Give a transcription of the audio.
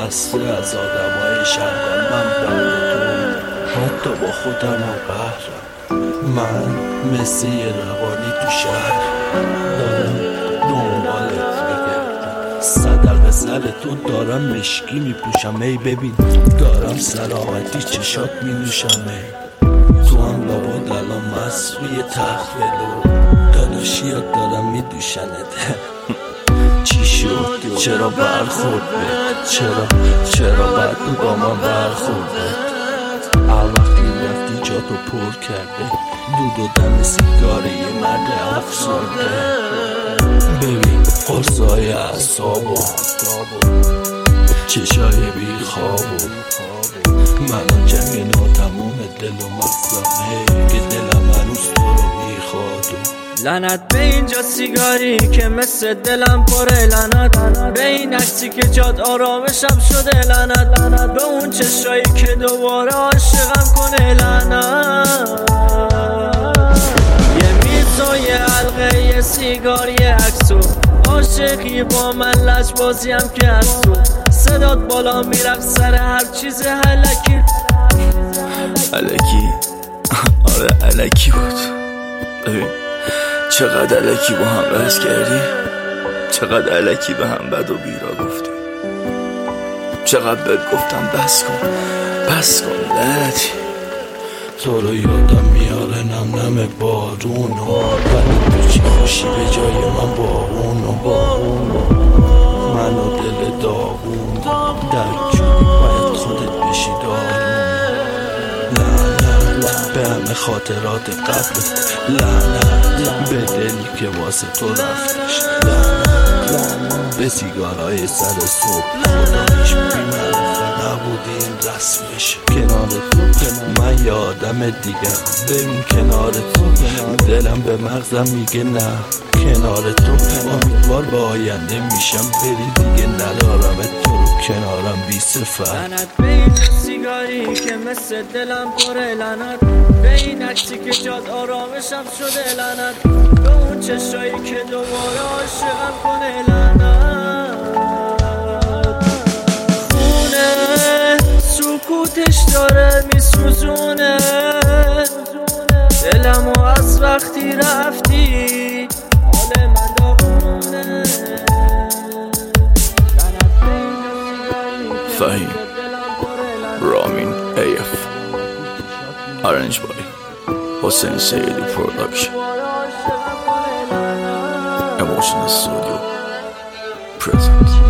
خسته از آدمای شهرم، من بردتون حتی با خودم هم قهرم. من مثل یه روانی تو شهر دارم دنبالت میگردم، صدق سرتون دارم مشکی میپوشم. ای ببین دارم سلامتی چشات مینوشم. ای تو هم بابا الان مست روی تخت ولو داداشیات دارم میدوشنت. چی شد؟ چرا برخورد بهت؟ چرا بعد با من برخورد بهت؟ هر وقتی رفتی جاتو پر کرده دود و دم سیگار یه مرد افسرده. ببین قرصای اعصابو چشای بی خوابو من جنگ ناتموم دل و مغزم که دلم هنوز تو رو میخواد. لعنت به اینجا سیگاری که مثل دلم پره، لعنت به این عکسی که جاد آرامشم شده، لعنت به اون چشایی که دوباره عاشقم کنه، لعنت یه میز و یه حلقه یه سیگار یه عکسو عاشقی با من لجبازیم که عکسو صدات بالا میرفت سر هر چیز هلکی. آره الکی بود. ببین چقدر الکی با هم بحث کردی، چقدر الکی به هم بد و بیرا گفتی، چقدر بهت گفتم بس کن لعنتی. تو رو یادم میاره نم نم بارونو، ولی تو چی خوشی به جای من بارونو. من و دل داغون درک شدی باید خودت بشی دارون. لعنت به همه خاطرات قبلت، لعنت به دلی که واسه تو رفتش، لعنت به سیگارای سر صبح خدا هیچ بی‌معرفه نبودیم رسمش. کنار تو من یه آدم دیگه، ببین کنار تو دلم به مغزم میگه نه. کنار تو امیدوار به آینده میشم، بری دیگه ندارم تو رو کنارم بی صفت. لعنت به این سیگاری که مثل دلم پره، لعنت به این عکسی که جاد آرامشم شده، لعنت به اون چشایی که دوباره عاشقم کنه، لعنت خونه سکوتش داره میسوزونه دلمو از وقتی رفتی حال من داغونه. فهیم رامین AF Arrange by Hossein Seyedi Production Emotional Studio Present.